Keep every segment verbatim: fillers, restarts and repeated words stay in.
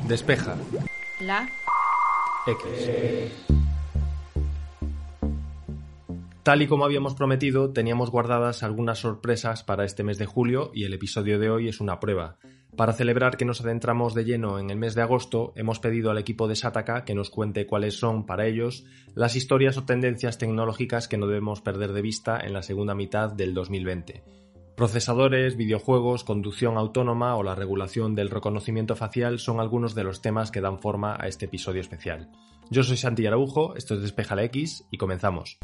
Despeja. La X. Tal y como habíamos prometido, teníamos guardadas algunas sorpresas para este mes de julio y el episodio de hoy es una prueba. Para celebrar que nos adentramos de lleno en el mes de agosto, hemos pedido al equipo de Shataka que nos cuente cuáles son, para ellos, las historias o tendencias tecnológicas que no debemos perder de vista en la segunda mitad del dos mil veinte. Procesadores, videojuegos, conducción autónoma o la regulación del reconocimiento facial son algunos de los temas que dan forma a este episodio especial. Yo soy Santi Araujo, esto es Despeja la X y comenzamos.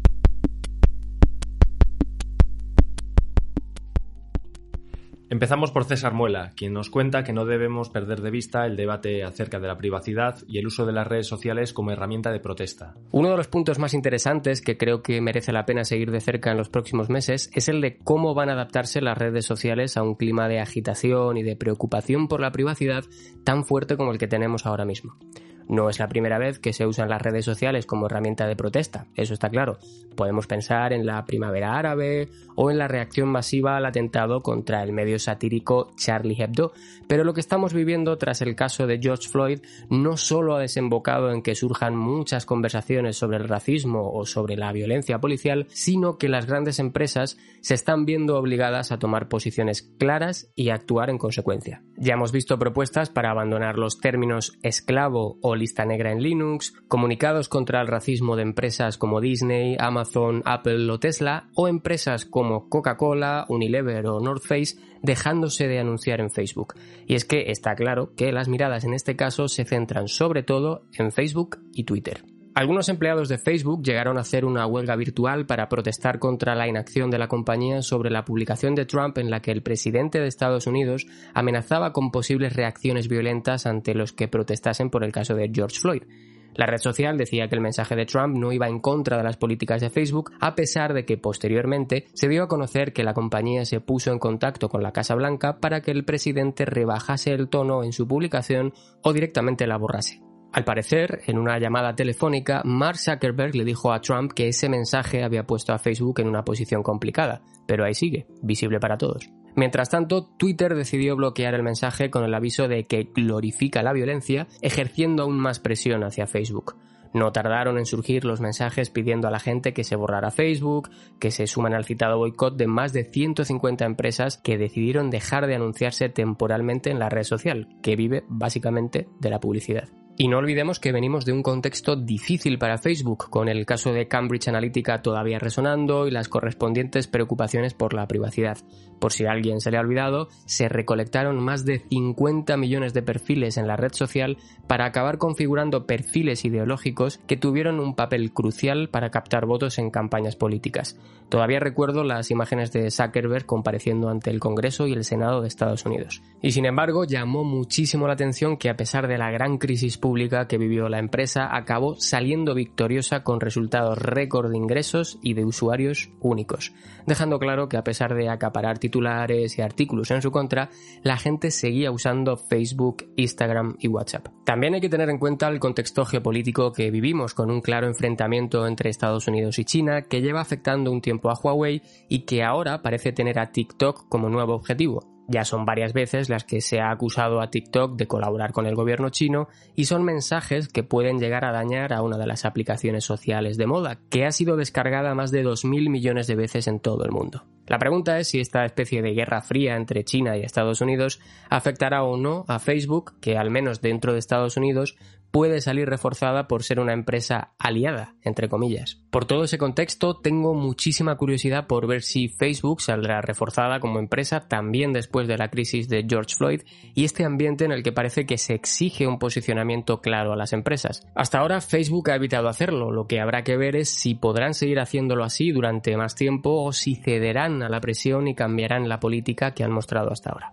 Empezamos por César Muela, quien nos cuenta que no debemos perder de vista el debate acerca de la privacidad y el uso de las redes sociales como herramienta de protesta. Uno de los puntos más interesantes que creo que merece la pena seguir de cerca en los próximos meses es el de cómo van a adaptarse las redes sociales a un clima de agitación y de preocupación por la privacidad tan fuerte como el que tenemos ahora mismo. No es la primera vez que se usan las redes sociales como herramienta de protesta, eso está claro. Podemos pensar en la primavera árabe o en la reacción masiva al atentado contra el medio satírico Charlie Hebdo, pero lo que estamos viviendo tras el caso de George Floyd no solo ha desembocado en que surjan muchas conversaciones sobre el racismo o sobre la violencia policial, sino que las grandes empresas se están viendo obligadas a tomar posiciones claras y actuar en consecuencia. Ya hemos visto propuestas para abandonar los términos esclavo o lista negra en Linux, comunicados contra el racismo de empresas como Disney, Amazon, Apple o Tesla, o empresas como Coca-Cola, Unilever o North Face dejándose de anunciar en Facebook. Y es que está claro que las miradas en este caso se centran sobre todo en Facebook y Twitter. Algunos empleados de Facebook llegaron a hacer una huelga virtual para protestar contra la inacción de la compañía sobre la publicación de Trump en la que el presidente de Estados Unidos amenazaba con posibles reacciones violentas ante los que protestasen por el caso de George Floyd. La red social decía que el mensaje de Trump no iba en contra de las políticas de Facebook, a pesar de que posteriormente se dio a conocer que la compañía se puso en contacto con la Casa Blanca para que el presidente rebajase el tono en su publicación o directamente la borrase. Al parecer, en una llamada telefónica, Mark Zuckerberg le dijo a Trump que ese mensaje había puesto a Facebook en una posición complicada, pero ahí sigue, visible para todos. Mientras tanto, Twitter decidió bloquear el mensaje con el aviso de que glorifica la violencia, ejerciendo aún más presión hacia Facebook. No tardaron en surgir los mensajes pidiendo a la gente que se borrara Facebook, que se suman al citado boicot de más de ciento cincuenta empresas que decidieron dejar de anunciarse temporalmente en la red social, que vive básicamente de la publicidad. Y no olvidemos que venimos de un contexto difícil para Facebook, con el caso de Cambridge Analytica todavía resonando y las correspondientes preocupaciones por la privacidad. Por si a alguien se le ha olvidado, se recolectaron más de cincuenta millones de perfiles en la red social para acabar configurando perfiles ideológicos que tuvieron un papel crucial para captar votos en campañas políticas. Todavía recuerdo las imágenes de Zuckerberg compareciendo ante el Congreso y el Senado de Estados Unidos. Y sin embargo, llamó muchísimo la atención que a pesar de la gran crisis pública que vivió la empresa, acabó saliendo victoriosa con resultados récord de ingresos y de usuarios únicos, dejando claro que a pesar de acaparar titulares y artículos en su contra, la gente seguía usando Facebook, Instagram y WhatsApp. También hay que tener en cuenta el contexto geopolítico que vivimos, con un claro enfrentamiento entre Estados Unidos y China que lleva afectando un tiempo a Huawei y que ahora parece tener a TikTok como nuevo objetivo. Ya son varias veces las que se ha acusado a TikTok de colaborar con el gobierno chino y son mensajes que pueden llegar a dañar a una de las aplicaciones sociales de moda, que ha sido descargada más de dos mil millones de veces en todo el mundo. La pregunta es si esta especie de guerra fría entre China y Estados Unidos afectará o no a Facebook, que al menos dentro de Estados Unidos puede salir reforzada por ser una empresa aliada, entre comillas. Por todo ese contexto, tengo muchísima curiosidad por ver si Facebook saldrá reforzada como empresa también después de la crisis de George Floyd y este ambiente en el que parece que se exige un posicionamiento claro a las empresas. Hasta ahora Facebook ha evitado hacerlo, lo que habrá que ver es si podrán seguir haciéndolo así durante más tiempo o si cederán a la presión y cambiarán la política que han mostrado hasta ahora.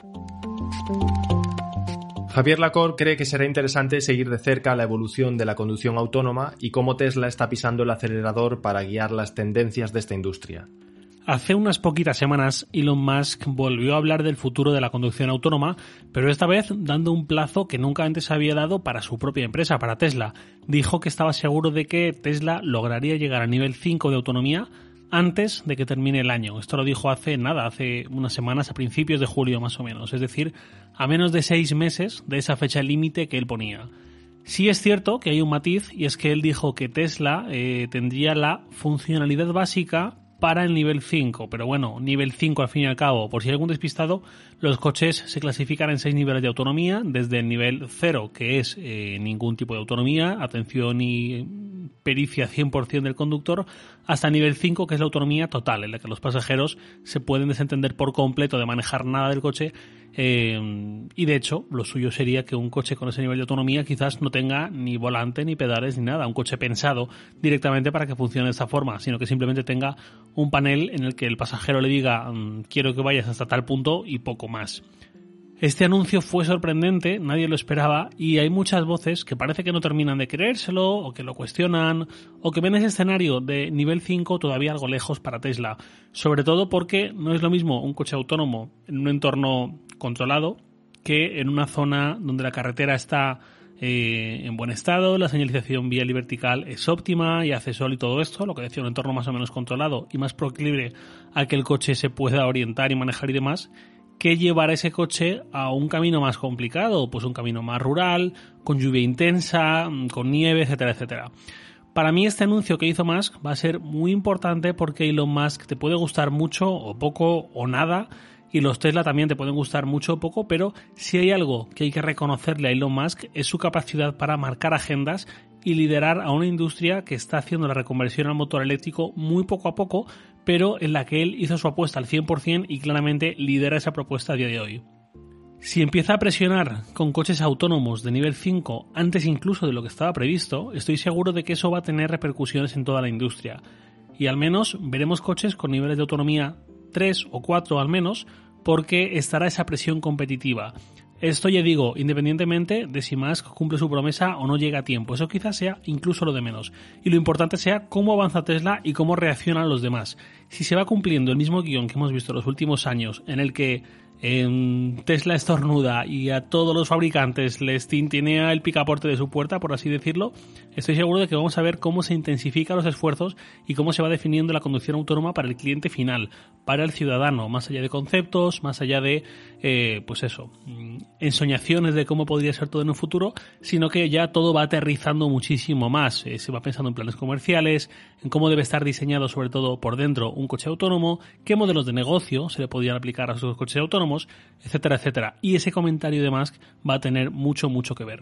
Javier Lacor cree que será interesante seguir de cerca la evolución de la conducción autónoma y cómo Tesla está pisando el acelerador para guiar las tendencias de esta industria. Hace unas poquitas semanas Elon Musk volvió a hablar del futuro de la conducción autónoma, pero esta vez dando un plazo que nunca antes había dado para su propia empresa, para Tesla. Dijo que estaba seguro de que Tesla lograría llegar a nivel cinco de autonomía antes de que termine el año. Esto lo dijo hace nada, hace unas semanas, a principios de julio más o menos. Es decir, a menos de seis meses de esa fecha límite que él ponía. Sí es cierto que hay un matiz, y es que él dijo que Tesla eh, tendría la funcionalidad básica para el nivel cinco, pero bueno, nivel cinco al fin y al cabo, por si hay algún despistado, los coches se clasifican en seis niveles de autonomía, desde el nivel cero, que es eh, ningún tipo de autonomía, atención y pericia cien por ciento del conductor, hasta el nivel cinco, que es la autonomía total, en la que los pasajeros se pueden desentender por completo de manejar nada del coche, eh, y de hecho, lo suyo sería que un coche con ese nivel de autonomía quizás no tenga ni volante, ni pedales, ni nada, un coche pensado directamente para que funcione de esta forma, sino que simplemente tenga un panel en el que el pasajero le diga quiero que vayas hasta tal punto y poco más. Este anuncio fue sorprendente, nadie lo esperaba, y hay muchas voces que parece que no terminan de creérselo, o que lo cuestionan, o que ven ese escenario de nivel cinco todavía algo lejos para Tesla, sobre todo porque no es lo mismo un coche autónomo en un entorno controlado que en una zona donde la carretera está eh, en buen estado, la señalización vial y vertical es óptima y hace sol y todo esto, lo que decía, un entorno más o menos controlado y más proclive a que el coche se pueda orientar y manejar y demás, que llevar ese coche a un camino más complicado, pues un camino más rural, con lluvia intensa, con nieve, etcétera, etcétera. Para mí este anuncio que hizo Musk va a ser muy importante porque Elon Musk te puede gustar mucho o poco o nada, y los Tesla también te pueden gustar mucho o poco, pero si hay algo que hay que reconocerle a Elon Musk es su capacidad para marcar agendas y liderar a una industria que está haciendo la reconversión al motor eléctrico muy poco a poco, pero en la que él hizo su apuesta al cien por ciento y claramente lidera esa propuesta a día de hoy. Si empieza a presionar con coches autónomos de nivel cinco antes incluso de lo que estaba previsto, estoy seguro de que eso va a tener repercusiones en toda la industria. Y al menos veremos coches con niveles de autonomía tres o cuatro al menos, porque estará esa presión competitiva. Esto ya digo, independientemente de si Musk cumple su promesa o no llega a tiempo. Eso quizás sea incluso lo de menos. Y lo importante sea cómo avanza Tesla y cómo reaccionan los demás. Si se va cumpliendo el mismo guión que hemos visto en los últimos años, en el que eh, Tesla estornuda y a todos los fabricantes les tintinea el picaporte de su puerta, por así decirlo, estoy seguro de que vamos a ver cómo se intensifican los esfuerzos y cómo se va definiendo la conducción autónoma para el cliente final, para el ciudadano, más allá de conceptos, más allá de, eh, pues eso, ensoñaciones de cómo podría ser todo en un futuro, sino que ya todo va aterrizando muchísimo más. Eh, se va pensando en planes comerciales, en cómo debe estar diseñado sobre todo por dentro un coche autónomo, qué modelos de negocio se le podrían aplicar a esos coches autónomos, etcétera, etcétera. Y ese comentario de Musk va a tener mucho, mucho que ver.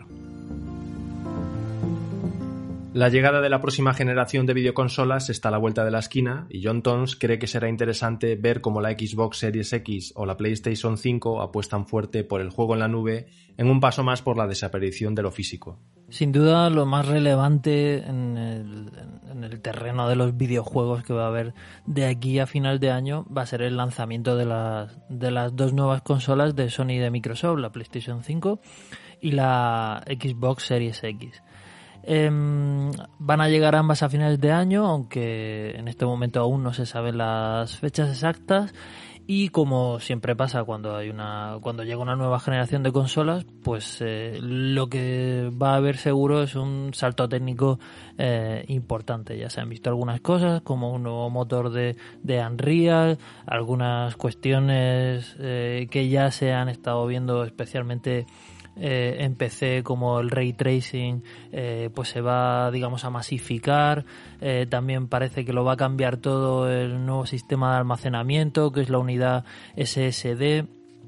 La llegada de la próxima generación de videoconsolas está a la vuelta de la esquina y John Tons cree que será interesante ver cómo la Xbox Series X o la PlayStation cinco apuestan fuerte por el juego en la nube en un paso más por la desaparición de lo físico. Sin duda lo más relevante en el, en el terreno de los videojuegos que va a haber de aquí a final de año va a ser el lanzamiento de las, de las dos nuevas consolas de Sony y de Microsoft, la PlayStation cinco y la Xbox Series X. Eh, van a llegar ambas a finales de año, aunque en este momento aún no se saben las fechas exactas, y como siempre pasa cuando hay una cuando llega una nueva generación de consolas, pues eh, lo que va a haber seguro es un salto técnico eh, importante. Ya se han visto algunas cosas como un nuevo motor de, de Unreal, algunas cuestiones eh, que ya se han estado viendo especialmente Eh, en P C, como el Ray Tracing, eh, pues se va, digamos, a masificar. Eh, también parece que lo va a cambiar todo el nuevo sistema de almacenamiento, que es la unidad S S D.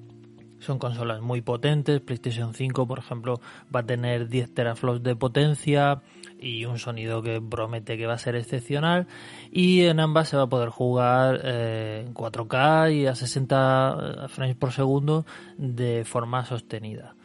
Son consolas muy potentes. PlayStation cinco, por ejemplo, va a tener diez teraflops de potencia y un sonido que promete que va a ser excepcional, y en ambas se va a poder jugar eh, en cuatro K y a sesenta frames por segundo de forma sostenida.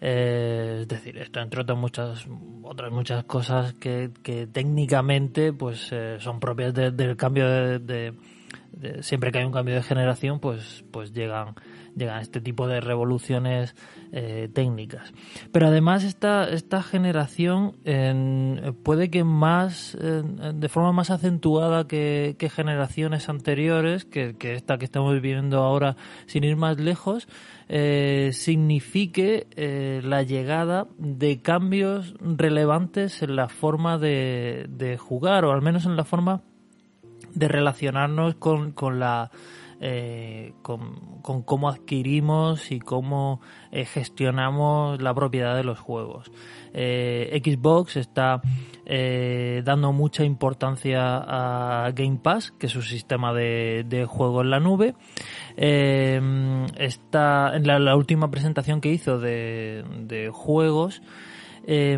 Eh, es decir, esto entre otras muchas otras muchas cosas que, que técnicamente pues eh, son propias de, del cambio de, de, de siempre que hay un cambio de generación pues pues llegan llegan este tipo de revoluciones eh, técnicas. Pero además esta esta generación en, puede que más eh, de forma más acentuada que, que generaciones anteriores, que, que esta que estamos viviendo ahora, sin ir más lejos, eh, signifique eh, la llegada de cambios relevantes en la forma de, de jugar, o al menos en la forma de relacionarnos con, con la eh, con, con cómo adquirimos y cómo eh, gestionamos la propiedad de los juegos. Eh, Xbox está eh, dando mucha importancia a Game Pass, que es su sistema de, de juego en la nube. Eh, está en la, la última presentación que hizo de, de juegos, eh,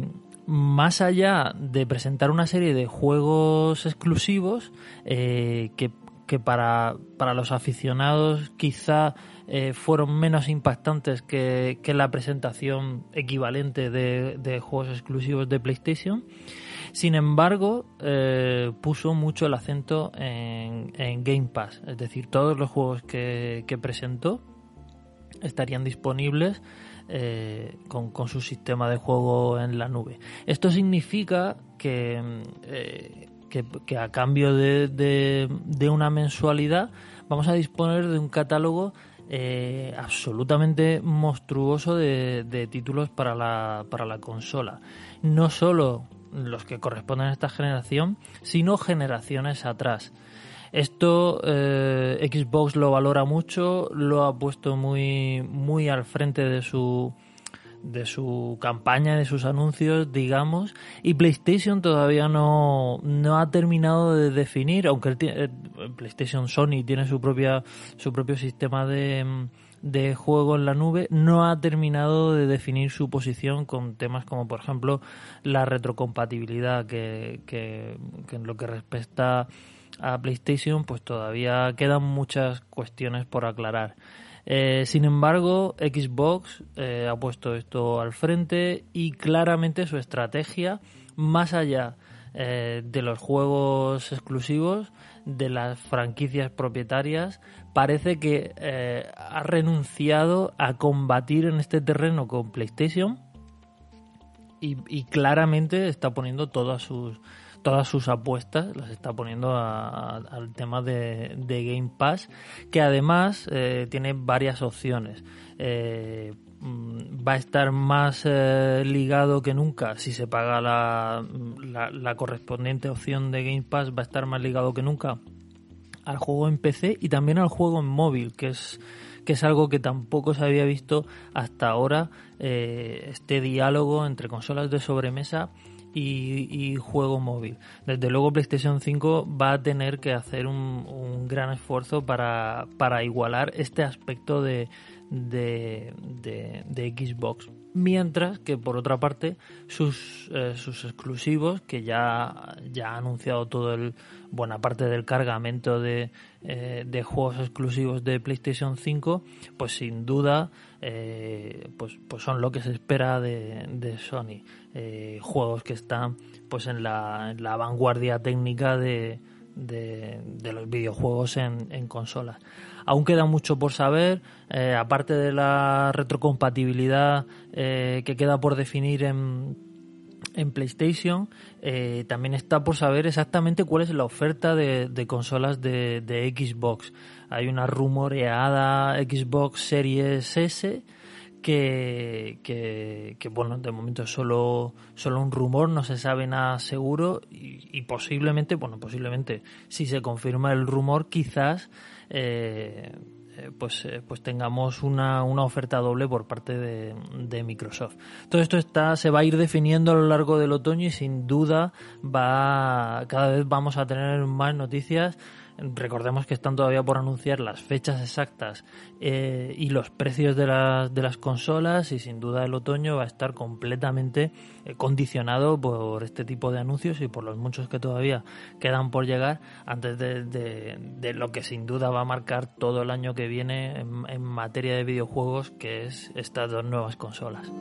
más allá de presentar una serie de juegos exclusivos eh, que, que para, para los aficionados quizá eh, fueron menos impactantes que, que la presentación equivalente de, de juegos exclusivos de PlayStation, sin embargo eh, puso mucho el acento en, en Game Pass, es decir, todos los juegos que, que presentó estarían disponibles Eh, con, con su sistema de juego en la nube. Esto significa que, eh, que, que a cambio de, de, de una mensualidad vamos a disponer de un catálogo eh, absolutamente monstruoso de, de títulos para la, para la consola. No solo los que corresponden a esta generación, sino generaciones atrás. Esto eh, Xbox lo valora mucho, lo ha puesto muy muy al frente de su de su campaña, de sus anuncios, digamos, y PlayStation todavía no, no ha terminado de definir, aunque el, el PlayStation Sony tiene su propia su propio sistema de, de juego en la nube, no ha terminado de definir su posición con temas como, por ejemplo, la retrocompatibilidad, que, que, que en lo que respecta a PlayStation pues todavía quedan muchas cuestiones por aclarar. Eh, sin embargo, Xbox eh, ha puesto esto al frente y claramente su estrategia, más allá eh, de los juegos exclusivos, de las franquicias propietarias, parece que eh, ha renunciado a combatir en este terreno con PlayStation y, y claramente está poniendo todas sus todas sus apuestas, las está poniendo a, a, al tema de, de Game Pass, que además eh, tiene varias opciones. Eh, va a estar más eh, ligado que nunca, si se paga la, la, la correspondiente opción de Game Pass, va a estar más ligado que nunca al juego en P C y también al juego en móvil, que es que es algo que tampoco se había visto hasta ahora, eh, este diálogo entre consolas de sobremesa Y, y juego móvil. Desde luego PlayStation cinco va a tener que hacer un, un gran esfuerzo para, para igualar este aspecto de, de, de, de Xbox, mientras que por otra parte sus, eh, sus exclusivos, que ya, ya ha anunciado todo el buena parte del cargamento de, eh, de juegos exclusivos de PlayStation cinco, pues sin duda eh, pues, pues son lo que se espera de, de Sony. Eh, juegos que están pues en la, en la vanguardia técnica de, de, de los videojuegos en, en consolas. Aún queda mucho por saber, eh, aparte de la retrocompatibilidad eh, que queda por definir en, en PlayStation, eh, también está por saber exactamente cuál es la oferta de, de consolas de, de Xbox. Hay una rumoreada Xbox Series S que, que, que bueno, de momento es solo, solo un rumor, no se sabe nada seguro y, y posiblemente, bueno, posiblemente si se confirma el rumor, quizás eh, pues, pues tengamos una, una oferta doble por parte de, de Microsoft. Todo esto está, se va a ir definiendo a lo largo del otoño y sin duda va, cada vez vamos a tener más noticias. Recordemos que están todavía por anunciar las fechas exactas eh, y los precios de las, de las consolas, y sin duda el otoño va a estar completamente eh, condicionado por este tipo de anuncios y por los muchos que todavía quedan por llegar antes de, de, de lo que sin duda va a marcar todo el año que viene en, en materia de videojuegos, que es estas dos nuevas consolas.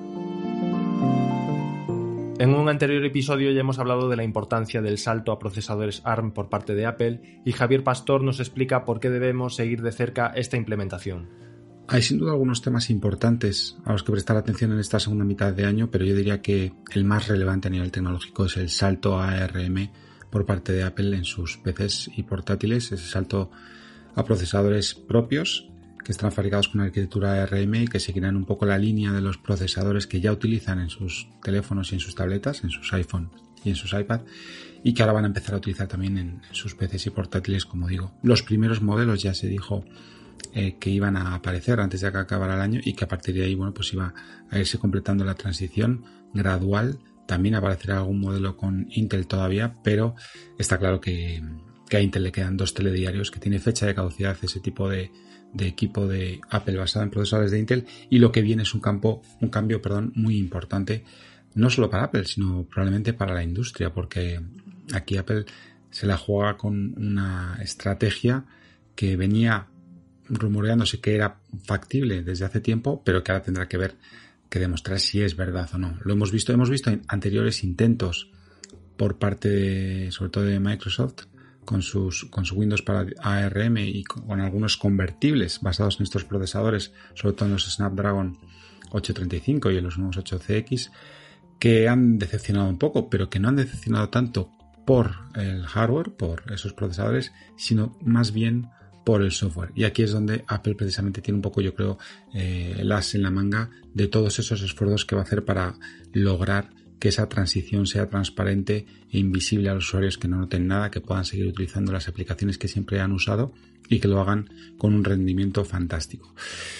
En un anterior episodio ya hemos hablado de la importancia del salto a procesadores A R M por parte de Apple y Javier Pastor nos explica por qué debemos seguir de cerca esta implementación. Hay sin duda algunos temas importantes a los que prestar atención en esta segunda mitad de año, pero yo diría que el más relevante a nivel tecnológico es el salto a A R M por parte de Apple en sus P Cs y portátiles, ese salto a procesadores propios que están fabricados con arquitectura A R M y que seguirán un poco la línea de los procesadores que ya utilizan en sus teléfonos y en sus tabletas, en sus iPhone y en sus iPad, y que ahora van a empezar a utilizar también en sus P Cs y portátiles, como digo. Los primeros modelos ya se dijo eh, que iban a aparecer antes de que acabara el año y que a partir de ahí, bueno, pues iba a irse completando la transición gradual. También aparecerá algún modelo con Intel todavía, pero está claro que, que a Intel le quedan dos telediarios, que tiene fecha de caducidad ese tipo de, de equipo de Apple basado en procesadores de Intel, y lo que viene es un campo, un cambio, perdón, muy importante, no solo para Apple, sino probablemente para la industria, porque aquí Apple se la juega con una estrategia que venía rumoreándose que era factible desde hace tiempo, pero que ahora tendrá que ver, que demostrar si es verdad o no. Lo hemos visto, hemos visto en anteriores intentos por parte de, sobre todo de Microsoft, con sus con su Windows para A R M y con, con algunos convertibles basados en estos procesadores, sobre todo en los Snapdragon ochocientos treinta y cinco y en los nuevos ocho C X, que han decepcionado un poco, pero que no han decepcionado tanto por el hardware, por esos procesadores, sino más bien por el software. Y aquí es donde Apple precisamente tiene un poco, yo creo, eh, el as en la manga de todos esos esfuerzos que va a hacer para lograr que esa transición sea transparente e invisible a los usuarios, que no noten nada, que puedan seguir utilizando las aplicaciones que siempre han usado y que lo hagan con un rendimiento fantástico.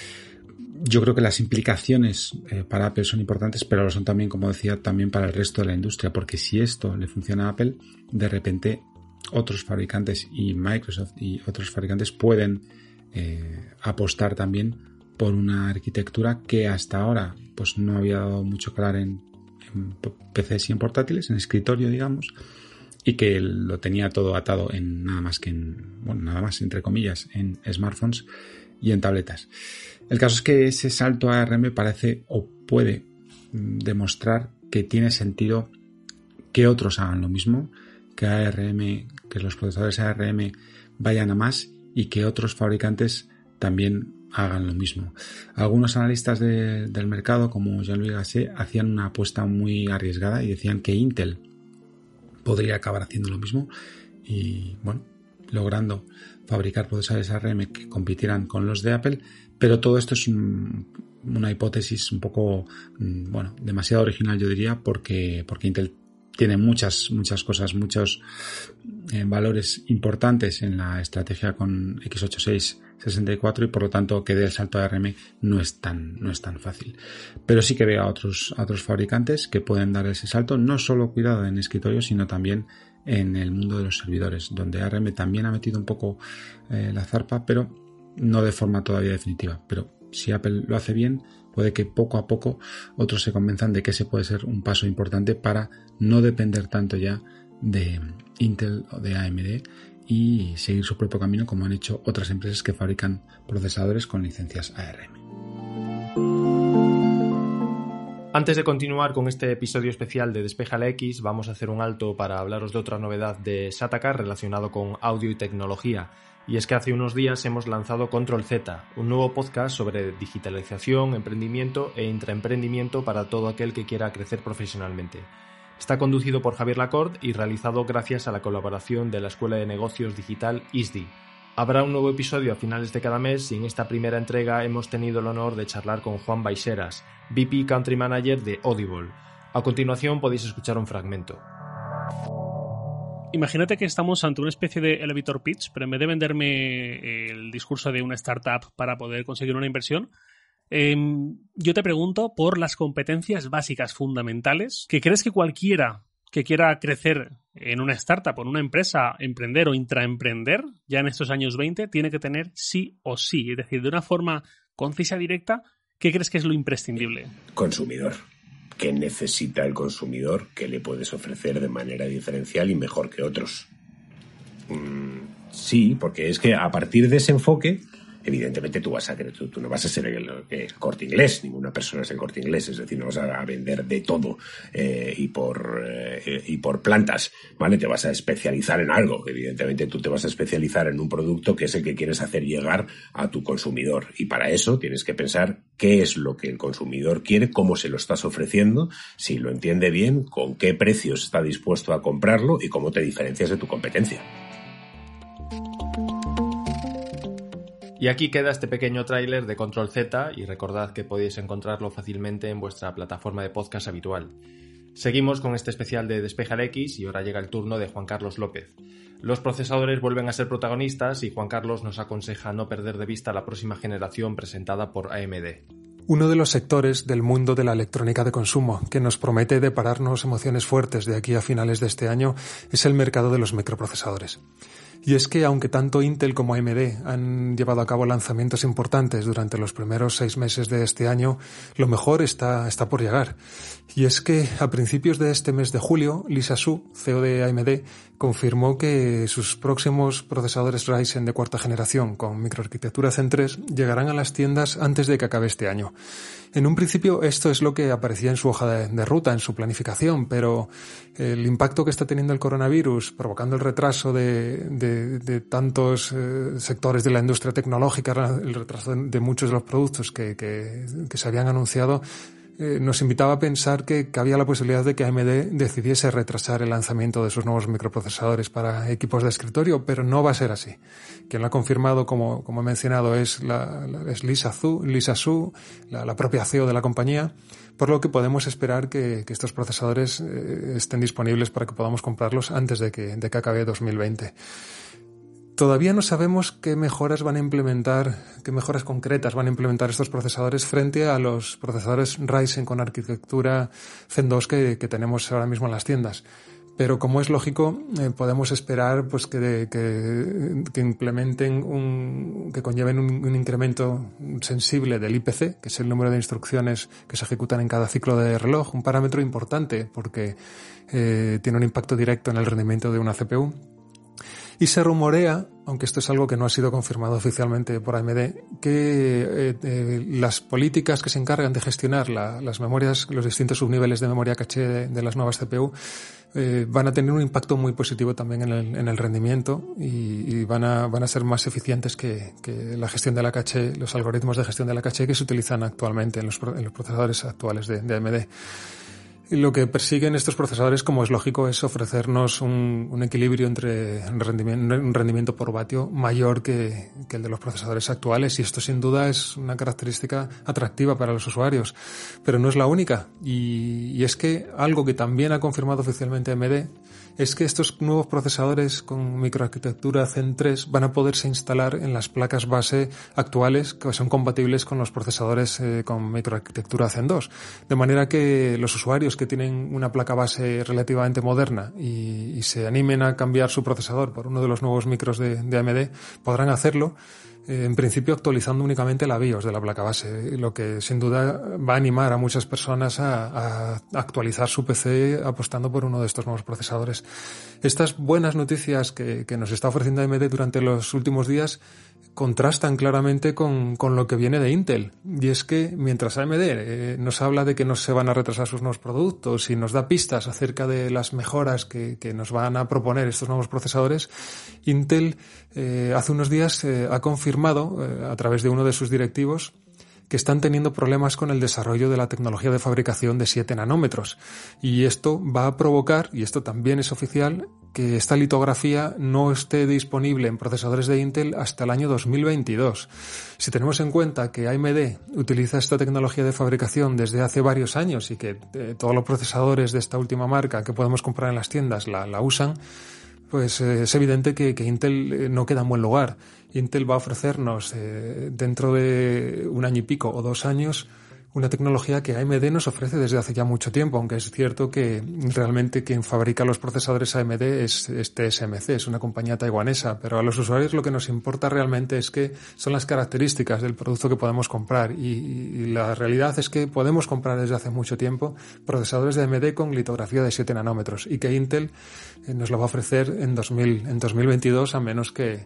Yo creo que las implicaciones eh, para Apple son importantes, pero lo son también, como decía, también para el resto de la industria, porque si esto le funciona a Apple, de repente otros fabricantes y Microsoft y otros fabricantes pueden eh, apostar también por una arquitectura que hasta ahora pues no había dado mucho claro en, en P Cs y en portátiles, en escritorio, digamos, y que lo tenía todo atado en nada más que en, bueno, nada más entre comillas, en smartphones y en tabletas. El caso es que ese salto a A R M parece o puede demostrar que tiene sentido que otros hagan lo mismo, que A R M, que los procesadores A R M vayan a más y que otros fabricantes también hagan lo mismo. Algunos analistas de, del mercado, como Jean-Louis Gasset, hacían una apuesta muy arriesgada y decían que Intel podría acabar haciendo lo mismo y, bueno, logrando fabricar procesadores A R M que compitieran con los de Apple, pero todo esto es un, una hipótesis un poco, bueno, demasiado original, yo diría, porque, porque Intel tiene muchas, muchas cosas, muchos eh, valores importantes en la estrategia con X ochenta y seis sesenta y cuatro y por lo tanto que dé el salto a A R M no es tan, no es tan fácil. Pero sí que veo a otros, a otros fabricantes que pueden dar ese salto, no solo cuidado en escritorio, sino también en el mundo de los servidores, donde A R M también ha metido un poco eh, la zarpa, pero no de forma todavía definitiva. Pero si Apple lo hace bien, puede que poco a poco otros se convenzan de que ese puede ser un paso importante para no depender tanto ya de Intel o de A M D y seguir su propio camino, como han hecho otras empresas que fabrican procesadores con licencias A R M. Antes de continuar con este episodio especial de Despeja la X, vamos a hacer un alto para hablaros de otra novedad de Sataka relacionado con audio y tecnología. Y es que hace unos días hemos lanzado Control Z, un nuevo podcast sobre digitalización, emprendimiento e intraemprendimiento para todo aquel que quiera crecer profesionalmente. Está conducido por Javier Lacorte y realizado gracias a la colaboración de la Escuela de Negocios Digital I S D I. Habrá un nuevo episodio a finales de cada mes y en esta primera entrega hemos tenido el honor de charlar con Juan Baixeras, V P Country Manager de Audible. A continuación podéis escuchar un fragmento. Imagínate que estamos ante una especie de elevator pitch, pero en vez de venderme el discurso de una startup para poder conseguir una inversión, eh, yo te pregunto por las competencias básicas fundamentales que crees que cualquiera que quiera crecer en una startup o en una empresa, emprender o intraemprender, ya en estos años veinte, tiene que tener sí o sí. Es decir, de una forma concisa y directa, ¿qué crees que es lo imprescindible? Consumidor. ¿Qué necesita el consumidor? ¿Qué le puedes ofrecer de manera diferencial y mejor que otros? Mm, sí, porque es que a partir de ese enfoque, evidentemente tú vas a tú, tú no vas a ser el, el Corte Inglés, ninguna persona es el Corte Inglés, es decir, no vas a vender de todo eh, y por eh, y por plantas, ¿vale? Te vas a especializar en algo, evidentemente tú te vas a especializar en un producto que es el que quieres hacer llegar a tu consumidor y para eso tienes que pensar qué es lo que el consumidor quiere, cómo se lo estás ofreciendo, si lo entiende bien, con qué precios está dispuesto a comprarlo y cómo te diferencias de tu competencia. Y aquí queda este pequeño tráiler de Control Z y recordad que podéis encontrarlo fácilmente en vuestra plataforma de podcast habitual. Seguimos con este especial de Despeja el X y ahora llega el turno de Juan Carlos López. Los procesadores vuelven a ser protagonistas y Juan Carlos nos aconseja no perder de vista la próxima generación presentada por A M D. Uno de los sectores del mundo de la electrónica de consumo que nos promete depararnos emociones fuertes de aquí a finales de este año es el mercado de los microprocesadores. Y es que aunque tanto Intel como A M D han llevado a cabo lanzamientos importantes durante los primeros seis meses de este año, lo mejor está, está por llegar. Y es que a principios de este mes de julio, Lisa Su, C E O de A M D, confirmó que sus próximos procesadores Ryzen de cuarta generación con microarquitectura Zen tres llegarán a las tiendas antes de que acabe este año. En un principio esto es lo que aparecía en su hoja de, de ruta, en su planificación, pero el impacto que está teniendo el coronavirus, provocando el retraso de, de, de tantos eh, sectores de la industria tecnológica, el retraso de, de muchos de los productos que, que, que se habían anunciado, eh, nos invitaba a pensar que, que había la posibilidad de que A M D decidiese retrasar el lanzamiento de sus nuevos microprocesadores para equipos de escritorio, pero no va a ser así. Quien lo ha confirmado, como, como he mencionado, es, la, la, es Lisa Su, Lisa Su la, la propia C E O de la compañía, por lo que podemos esperar que, que estos procesadores eh, estén disponibles para que podamos comprarlos antes de que, de que acabe dos mil veinte. Todavía no sabemos qué mejoras van a implementar, qué mejoras concretas van a implementar estos procesadores frente a los procesadores Ryzen con arquitectura Zen dos que, que tenemos ahora mismo en las tiendas. Pero como es lógico, eh, podemos esperar pues que, que, que implementen un, que conlleven un, un incremento sensible del I P C, que es el número de instrucciones que se ejecutan en cada ciclo de reloj, un parámetro importante porque eh, tiene un impacto directo en el rendimiento de una C P U. Y se rumorea, aunque esto es algo que no ha sido confirmado oficialmente por A M D, que eh, eh, las políticas que se encargan de gestionar la, las memorias, los distintos subniveles de memoria caché de, de las nuevas C P U, eh, van a tener un impacto muy positivo también en el, en el rendimiento y, y van a, van a ser más eficientes que, que la gestión de la caché, los algoritmos de gestión de la caché que se utilizan actualmente en los, en los procesadores actuales de, de A M D. Lo que persiguen estos procesadores, como es lógico, es ofrecernos un, un equilibrio entre un rendimiento, un rendimiento por vatio mayor que, que el de los procesadores actuales, y esto sin duda es una característica atractiva para los usuarios, pero no es la única. Y, y es que algo que también ha confirmado oficialmente A M D es que estos nuevos procesadores con microarquitectura Zen tres van a poderse instalar en las placas base actuales que son compatibles con los procesadores eh, con microarquitectura Zen dos. De manera que los usuarios que tienen una placa base relativamente moderna y, y se animen a cambiar su procesador por uno de los nuevos micros de, de A M D podrán hacerlo, eh, en principio actualizando únicamente la BIOS de la placa base, lo que sin duda va a animar a muchas personas a, a actualizar su P C apostando por uno de estos nuevos procesadores. Estas buenas noticias que, que nos está ofreciendo A M D durante los últimos días contrastan claramente con, con lo que viene de Intel. Y es que mientras A M D eh, nos habla de que no se van a retrasar sus nuevos productos y nos da pistas acerca de las mejoras que, que nos van a proponer estos nuevos procesadores, Intel eh, hace unos días eh, ha confirmado eh, a través de uno de sus directivos que están teniendo problemas con el desarrollo de la tecnología de fabricación de siete nanómetros. Y esto va a provocar, y esto también es oficial, que esta litografía no esté disponible en procesadores de Intel hasta el año dos mil veintidós. Si tenemos en cuenta que A M D utiliza esta tecnología de fabricación desde hace varios años y que eh, todos los procesadores de esta última marca que podemos comprar en las tiendas la, la usan, pues eh, es evidente que, que Intel eh, no queda en buen lugar. Intel va a ofrecernos eh, dentro de un año y pico o dos años una tecnología que A M D nos ofrece desde hace ya mucho tiempo, aunque es cierto que realmente quien fabrica los procesadores A M D es, es T S M C, es una compañía taiwanesa, pero a los usuarios lo que nos importa realmente es que son las características del producto que podemos comprar, y, y la realidad es que podemos comprar desde hace mucho tiempo procesadores de A M D con litografía de siete nanómetros y que Intel eh, nos lo va a ofrecer en, dos mil, en dos mil veintidós, a menos que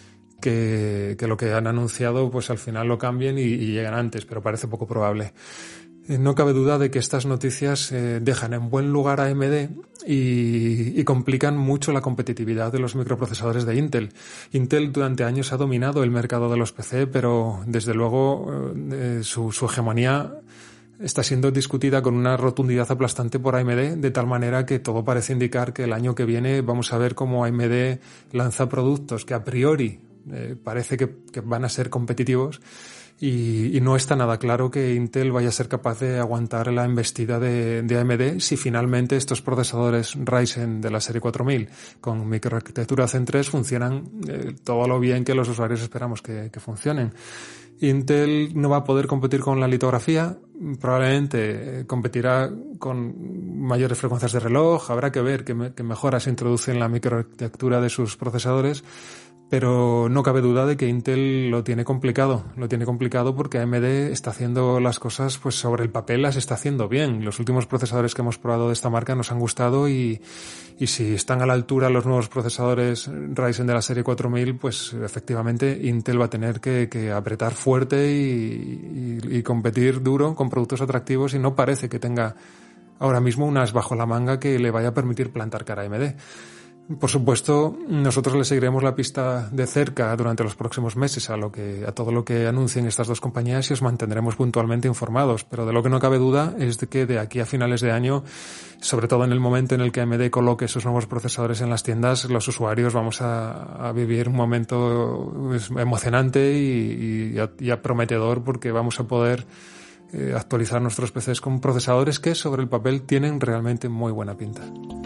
Que, que lo que han anunciado pues al final lo cambien y, y lleguen antes, pero parece poco probable. Eh, no cabe duda de que estas noticias eh, dejan en buen lugar a A M D y, y complican mucho la competitividad de los microprocesadores de Intel. Intel durante años ha dominado el mercado de los P C, pero desde luego eh, su, su hegemonía está siendo discutida con una rotundidad aplastante por A M D, de tal manera que todo parece indicar que el año que viene vamos a ver cómo A M D lanza productos que a priori Eh, parece que, que van a ser competitivos Y, y no está nada claro que Intel vaya a ser capaz de aguantar la embestida de, de A M D si finalmente estos procesadores Ryzen de la serie cuatro mil con microarquitectura Zen tres funcionan eh, todo lo bien que los usuarios esperamos que, que funcionen. Intel no va a poder competir con la litografía, probablemente eh, competirá con mayores frecuencias de reloj, habrá que ver qué, me, qué mejoras se introducen en la microarquitectura de sus procesadores, pero no cabe duda de que Intel lo tiene complicado, lo tiene complicado porque A M D está haciendo las cosas, pues sobre el papel las está haciendo bien. Los últimos procesadores que hemos probado de esta marca nos han gustado y, y si están a la altura los nuevos procesadores Ryzen de la serie cuatro mil, pues efectivamente Intel va a tener que, que apretar fuerte y, y, y competir duro con productos atractivos y no parece que tenga ahora mismo un as bajo la manga que le vaya a permitir plantar cara a A M D. Por supuesto, nosotros le seguiremos la pista de cerca durante los próximos meses a lo que, a todo lo que anuncien estas dos compañías y os mantendremos puntualmente informados. Pero de lo que no cabe duda es de que de aquí a finales de año, sobre todo en el momento en el que A M D coloque sus nuevos procesadores en las tiendas, los usuarios vamos a, a vivir un momento pues, emocionante y, y, a, y a prometedor porque vamos a poder eh, actualizar nuestros P Cs con procesadores que sobre el papel tienen realmente muy buena pinta.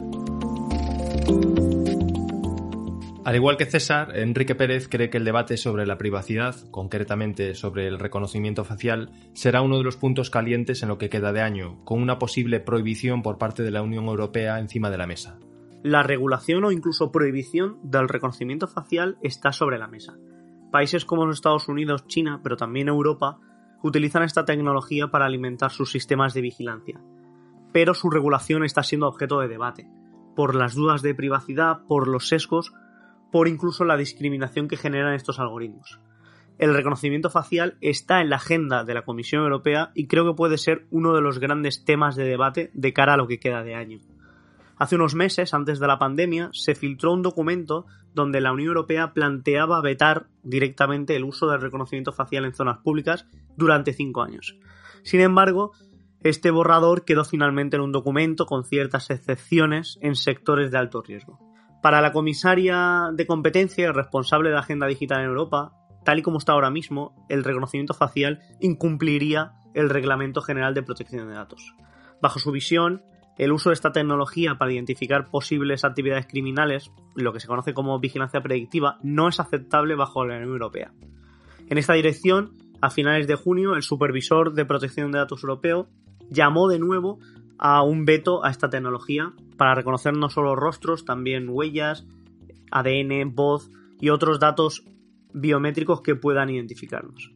Al igual que César, Enrique Pérez cree que el debate sobre la privacidad, concretamente sobre el reconocimiento facial, será uno de los puntos calientes en lo que queda de año, con una posible prohibición por parte de la Unión Europea encima de la mesa. La regulación o incluso prohibición del reconocimiento facial está sobre la mesa. Países como los Estados Unidos, China, pero también Europa, utilizan esta tecnología para alimentar sus sistemas de vigilancia. Pero su regulación está siendo objeto de debate, por las dudas de privacidad, por los sesgos, por incluso la discriminación que generan estos algoritmos. El reconocimiento facial está en la agenda de la Comisión Europea y creo que puede ser uno de los grandes temas de debate de cara a lo que queda de año. Hace unos meses, antes de la pandemia, se filtró un documento donde la Unión Europea planteaba vetar directamente el uso del reconocimiento facial en zonas públicas durante cinco años. Sin embargo, este borrador quedó finalmente en un documento con ciertas excepciones en sectores de alto riesgo. Para la comisaria de competencia y responsable de la agenda digital en Europa, tal y como está ahora mismo, el reconocimiento facial incumpliría el Reglamento General de Protección de Datos. Bajo su visión, el uso de esta tecnología para identificar posibles actividades criminales, lo que se conoce como vigilancia predictiva, no es aceptable bajo la Unión Europea. En esta dirección, a finales de junio, el Supervisor de Protección de Datos Europeo llamó de nuevo a un veto a esta tecnología para reconocer no solo rostros, también huellas, A D N, voz y otros datos biométricos que puedan identificarnos.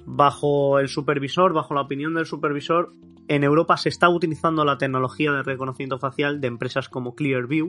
Bajo el supervisor, bajo la opinión del supervisor, en Europa se está utilizando la tecnología de reconocimiento facial de empresas como Clearview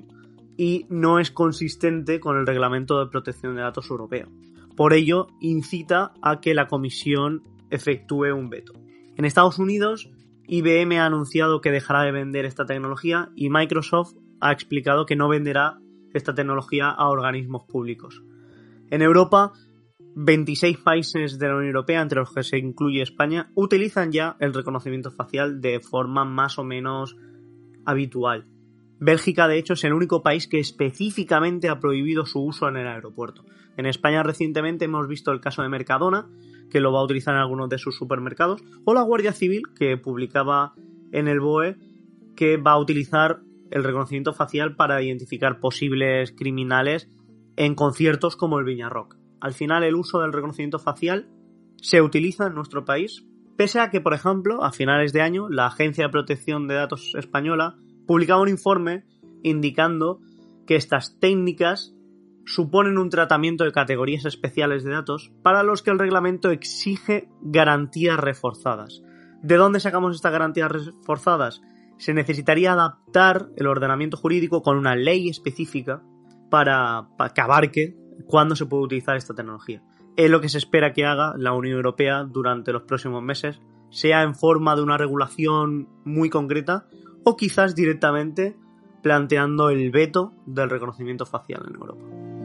y no es consistente con el Reglamento de Protección de Datos Europeo. Por ello, incita a que la Comisión efectúe un veto. En Estados Unidos, I B M ha anunciado que dejará de vender esta tecnología y Microsoft ha explicado que no venderá esta tecnología a organismos públicos. En Europa, veintiséis países de la Unión Europea, entre los que se incluye España, utilizan ya el reconocimiento facial de forma más o menos habitual. Bélgica, de hecho, es el único país que específicamente ha prohibido su uso en el aeropuerto. En España recientemente hemos visto el caso de Mercadona, que lo va a utilizar en algunos de sus supermercados, o la Guardia Civil, que publicaba en el B O E que va a utilizar el reconocimiento facial para identificar posibles criminales en conciertos como el Viña Rock. Al final, el uso del reconocimiento facial se utiliza en nuestro país, pese a que, por ejemplo, a finales de año, la Agencia de Protección de Datos Española publicaba un informe indicando que estas técnicas suponen un tratamiento de categorías especiales de datos para los que el reglamento exige garantías reforzadas. ¿De dónde sacamos estas garantías reforzadas? Se necesitaría adaptar el ordenamiento jurídico con una ley específica para, para que abarque cuándo se puede utilizar esta tecnología. Es lo que se espera que haga la Unión Europea durante los próximos meses, sea en forma de una regulación muy concreta o quizás directamente planteando el veto del reconocimiento facial en Europa.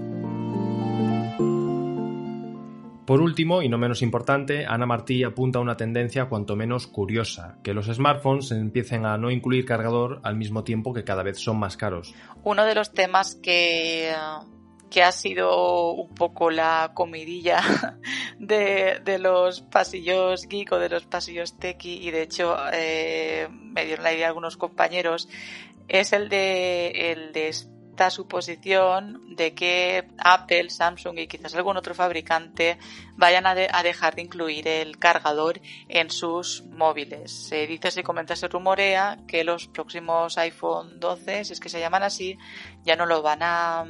Por último, y no menos importante, Ana Martí apunta a una tendencia cuanto menos curiosa, que los smartphones empiecen a no incluir cargador al mismo tiempo que cada vez son más caros. Uno de los temas que, que ha sido un poco la comidilla de, de los pasillos geek o de los pasillos techy, y de hecho eh, me dieron la idea algunos compañeros, es el de, el de esta suposición de que Apple, Samsung y quizás algún otro fabricante vayan a, de, a dejar de incluir el cargador en sus móviles. Se dice, se comenta, se rumorea que los próximos iPhone doce, si es que se llaman así, ya no lo van a,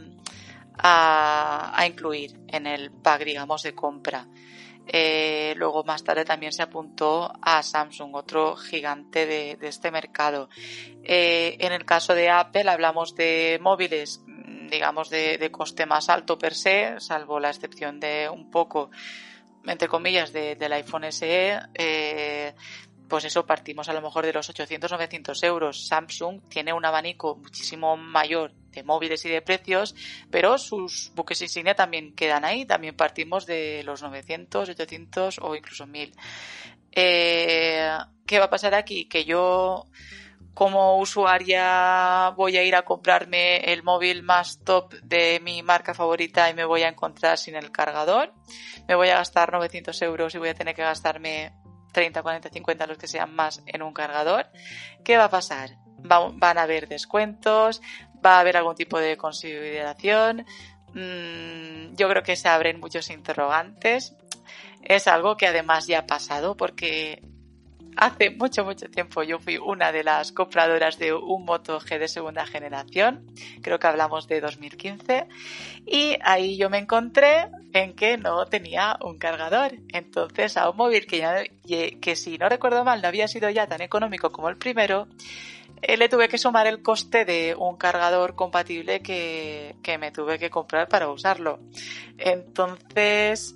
a, a incluir en el pack, digamos, de compra. Eh, luego más tarde también se apuntó a Samsung, otro gigante de, de este mercado. Eh, en el caso de Apple hablamos de móviles, digamos, de, de coste más alto per se, salvo la excepción de un poco, entre comillas, de, del iPhone S E. Eh, pues eso, partimos a lo mejor de los ochocientos novecientos euros. Samsung tiene un abanico muchísimo mayor de móviles y de precios, pero sus buques insignia también quedan ahí. También partimos de los novecientos, ochocientos o incluso mil. Eh, ¿Qué va a pasar aquí? Que yo, como usuaria, voy a ir a comprarme el móvil más top de mi marca favorita y me voy a encontrar sin el cargador. Me voy a gastar novecientos euros y voy a tener que gastarme treinta, cuarenta, cincuenta, los que sean más en un cargador. ¿Qué va a pasar? Va, van a haber descuentos, va a haber algún tipo de consideración. Mm, yo creo que se abren muchos interrogantes. Es algo que además ya ha pasado, porque hace mucho, mucho tiempo yo fui una de las compradoras de un Moto G de segunda generación. Creo que hablamos de dos mil quince. Y ahí yo me encontré en que no tenía un cargador. Entonces, a un móvil que, ya, que si no recuerdo mal no había sido ya tan económico como el primero, eh, le tuve que sumar el coste de un cargador compatible que, que me tuve que comprar para usarlo. Entonces,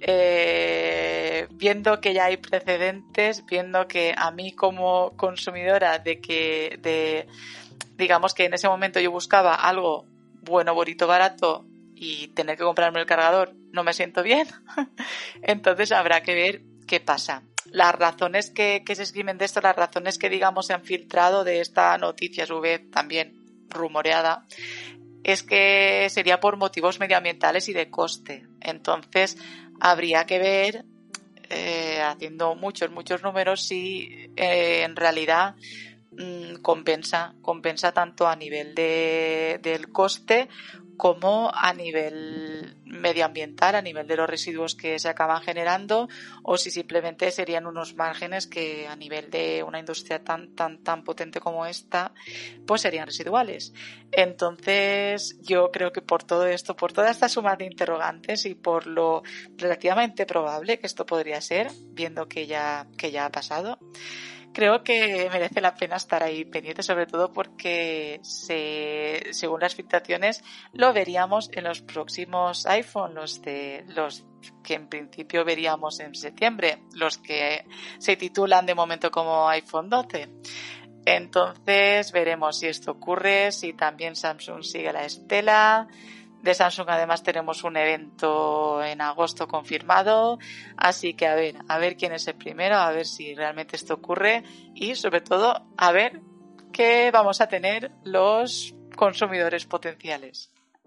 Eh, viendo que ya hay precedentes, viendo que a mí como consumidora de que, de, digamos que en ese momento yo buscaba algo bueno, bonito, barato y tener que comprarme el cargador, no me siento bien. Entonces habrá que ver qué pasa. Las razones que, que se escriben de esto, las razones que digamos se han filtrado de esta noticia, a su vez también rumoreada, es que sería por motivos medioambientales y de coste. Entonces habría que ver, eh, haciendo muchos, muchos números, si eh, en realidad mmm, compensa, compensa tanto a nivel de, del coste como a nivel medioambiental, a nivel de los residuos que se acaban generando, o si simplemente serían unos márgenes que a nivel de una industria tan tan tan potente como esta, pues serían residuales. Entonces yo creo que por todo esto, por toda esta suma de interrogantes y por lo relativamente probable que esto podría ser, viendo que ya, que ya ha pasado, creo que merece la pena estar ahí pendiente, sobre todo porque se, según las filtraciones lo veríamos en los próximos iPhone, los de los que en principio veríamos en septiembre, los que se titulan de momento como iPhone doce. Entonces veremos si esto ocurre, si también Samsung sigue la estela. De Samsung además tenemos un evento en agosto confirmado, así que a ver, a ver quién es el primero, a ver si realmente esto ocurre y sobre todo a ver qué vamos a tener los consumidores potenciales.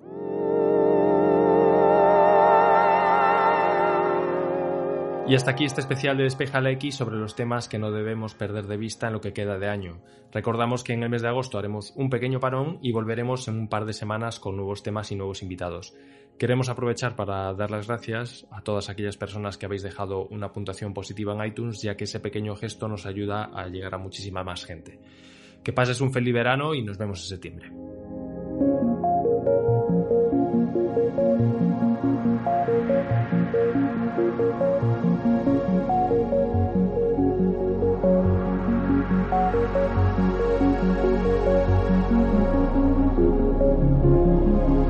Y hasta aquí este especial de Despeja la X sobre los temas que no debemos perder de vista en lo que queda de año. Recordamos que en el mes de agosto haremos un pequeño parón y volveremos en un par de semanas con nuevos temas y nuevos invitados. Queremos aprovechar para dar las gracias a todas aquellas personas que habéis dejado una puntuación positiva en iTunes, ya que ese pequeño gesto nos ayuda a llegar a muchísima más gente. Que pases un feliz verano y nos vemos en septiembre. Thank you.